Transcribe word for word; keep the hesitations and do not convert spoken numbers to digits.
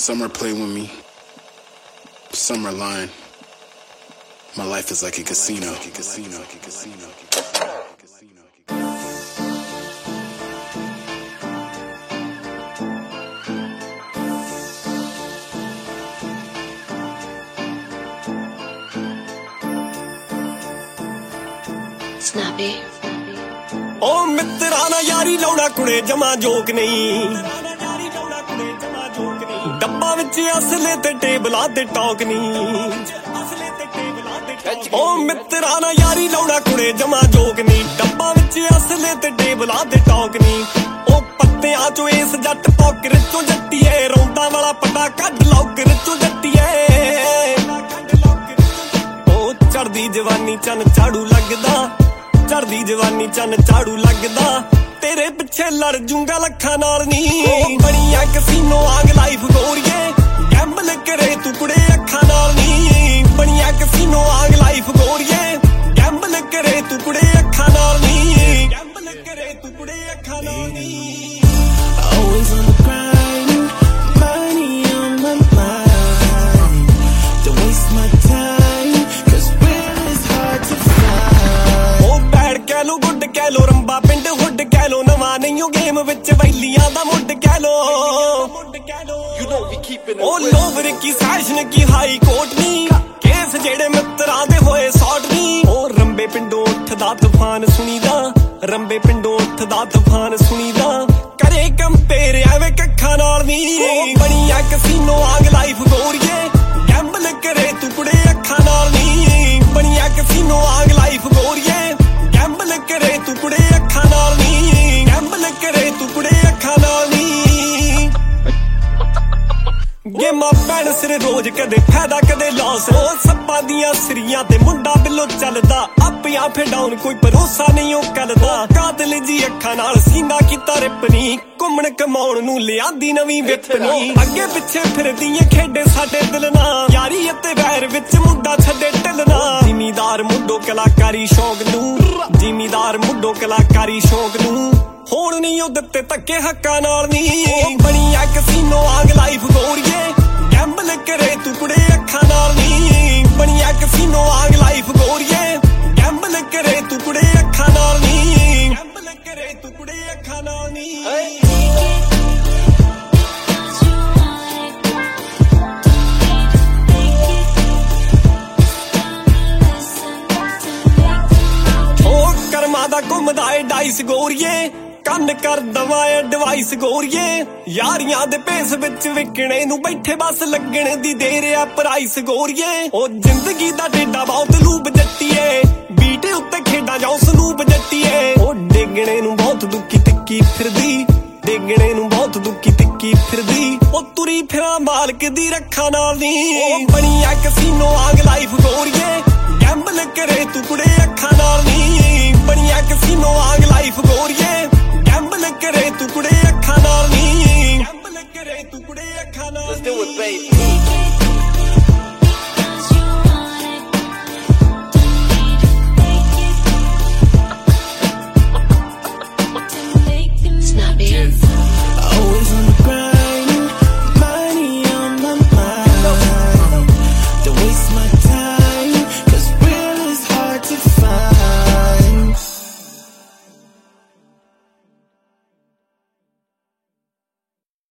Some are playing with me, some are lying. My life is like a casino. Like a casino. Like a casino. Snappy. ओ मित्रा ना यारी लाउना कुड़े जमा joke नहीं डब्बा विच असले ते टेबला ते टॉक नहीं ओ मित्रा ना यारी लाउना कुड़े जमा जोक नहीं डब्बा विच असले ते टेबला ते टॉक नहीं ओ पत्तियां चो इस जट पॉकर चो जट्टीए रौंदा वाला पटा कड लौकर चो जट्टीए ओ चढ़दी जवानी चन झाड़ू लगदा चढ़दी जवानी चन झाड़ू लगदा तेरे पिछे लड़ जूंगा लखा नाल नी बनिया कसीनो आग लाइफ गोरिए गैम्बल करे तू कुड़े अखा नाल नी बनिया कसीनो आग लाइफ गोरिए गैम्बल करे तू कुड़े अखा नाल नी गैम्बल करे तू कुड़े अखा नाल नी Always on the grind, money on my mind. Don't waste my time, cause real is hard to find. Oh bad ਕਹਿ ਲੋ ਗੁੱਡ ਕਹਿ ਲੋ ਰੰਬਾ ਪਿੰਡ ਹੁੱਡ ਕਹਿ ਲੋ ਨਵਾਂ ਨਹੀਂ ਉਹ ਗੇਮ ਵਿੱਚ ਵੈਲੀਆਂ ਦਾ ਮੁੱਢ ਕਹਿ ਲੋ ਉਹ ਲੋਵਰ ਕੀ ਸੈਸ਼ਨ ਕੀ ਹਾਈ ਕੋਰਟ ਨਹੀਂ ਕੇਸ ਜਿਹੜੇ ਮਿੱਤਰਾਂ ਦੇ ਹੋਏ ਸੌਟ ਨਹੀਂ ਉਹ ਰੰਬੇ ਪਿੰਡੋਂ ਉੱਠਦਾ ਤੂਫਾਨ ਸੁਣੀਦਾ ਰੰਬੇ ਪਿੰਡੋਂ ਉੱਠਦਾ ਤੂਫਾਨ ਸੁਣੀਦਾ ਕਰੇ ਕੰਪੇਅਰ ਐਵੇਂ ਕੱਖਾਂ ਨਾਲ ਨਹੀਂ ਬਣੀਆ ਕਸੀਨੋ ਆਗ ਲਾਈਫ ਗੋਰੀਏ ਗੈਂਬਲ ਕਰੇ ਤੂੰ ਕੁੜੇ ਅੱਖਾਂ ਨਾਲ ਨਹੀਂ ਬਣੀਆ ਕਸੀਨੋ ਆਗ ਲਾਈਫ ਗੋਰੀਏ ਗੈਂਬਲ ਕਰੇ ਤੂੰ ਕੁੜੇ ਅੱਖਾਂ ਨਾਲ ਨਹੀਂ ਗੈਂਬਲ ਕਰੇ ਤੂੰ ਕੁੜੇ ਅੱਖਾਂ ਨਾਲ ਨਹੀਂ ਗੇਮਾਂ ਪੈਣ ਸਿਰ ਰੋਜ਼ ਕਦੇ ਫਾਇਦਾ ਕਦੇ ਲਾਸ ਉਹ ਸੱਪਾਂ ਦੀਆਂ ਸਿਰੀਆਂ ਤੇ ਮੁੰਡਾ ਬਿੱਲੋ ਚੱਲਦਾ ਆਪਿਆਂ ਫੇ ਡਾਊਨ ਕੋਈ ਭਰੋਸਾ ਨਹੀਂ ਉਹ ਕਰਦਾ ਕਾਤਲ ਜੀ ਅੱਖਾਂ ਨਾਲ ਸੀਨਾ ਕੀਤਾ ਰਿਪਨੀ ਘੁੰਮਣ ਕਮਾਉਣ ਨੂੰ ਲਿਆਂਦੀ ਨਵੀਂ ਵਿਪਨੀ ਅੱਗੇ ਪਿੱਛੇ ਫਿਰਦੀਆਂ ਖੇਡੇ ਸਾਡੇ ਦਿਲ ਨਾਲ ਯਾਰੀ ਅਤੇ ਵੈਰ ਵਿੱਚ ਮੁੰਡਾ ਛੱਡੇ ਢਲਣਾ ਜ਼ਿਮੀਦਾਰ ਮੁੰਡੋ ਕਲਾਕਾਰੀ ਸ਼ੌਕ ਨੂੰ ਜ਼ਿਮੀਦਾਰ ਮੁੰਡੋ ਕਲਾਕਾਰੀ ਸ਼ੌਕ ਨੂੰ ਹੋਣ ਨਹੀਂ ਉਹ ਦਿੱਤੇ ਧੱਕੇ ਹੱਕਾਂ ਨਾਲ ਨਹੀਂ ਬਣੀਆ ਕਸੀਨੋ ਆਗ ਲਾਈਫ ਗੋਰੀਏ ਗੈਂਬਲ ਕਰੇ ਤੂੰ ਕੁੜੇ ਅੱਖਾਂ ਨਾਲ ਨਹੀਂ ਬਣੀਆ ਕਸੀਨੋ ਆਗ ਲਾਈਫ ਗੋਰੀਏ ਗੈਂਬਲ ਕਰੇ ਤੂੰ ਕੁੜੇ ਅੱਖਾਂ ਨਾਲ ਨਹੀਂ ਗੈਂਬਲ ਕਰੇ ਤੂੰ ਕੁੜੇ ਅੱਖਾਂ ਨਾਲ ਨਹੀਂ ਉਹ ਕਰਮਾਂ ਦਾ ਘੁੰਮਦਾ ਏ ਡਾਈਸ ਗੋਰੀਏ ਕੰਨ ਕਰ ਦਵਾ ਐਡਵਾਈਸ ਗੋਰੀਏ ਯਾਰੀਆਂ ਦੇ ਭੇਸ ਵਿੱਚ ਵਿਕਣੇ ਨੂੰ ਬੈਠੇ ਬਸ ਲੱਗਣ ਦੀ ਦੇਰ ਆ ਪ੍ਰਾਈਸ ਗੋਰੀਏ ਉਹ ਜ਼ਿੰਦਗੀ ਦਾ ਡੇਡਾ ਬਹੁਤ ਲੂਬ ਜੱਟੀਏ ਬੀਟੇ ਉੱਤੇ ਖੇਡਾਂ ਜਾਂ ਉਸ ਨੂੰ ਬਜੱਟੀਏ ਉਹ ਡੇਗਣੇ ਨੂੰ ਬਹੁਤ ਦੁੱਖੀ ਤਿੱਕੀ ਫਿਰਦੀ ਡੇਗਣੇ ਨੂੰ ਬਹੁਤ ਦੁੱਖੀ ਤਿੱਕੀ ਫਿਰਦੀ ਉਹ ਤੁਰੀ ਫਿਰਾਂ ਮਾਲਕ ਦੀ ਰੱਖਾਂ ਨਾਲ ਨਹੀਂ ਬਣੀਆ ਕਸੀਨੋ ਆਗ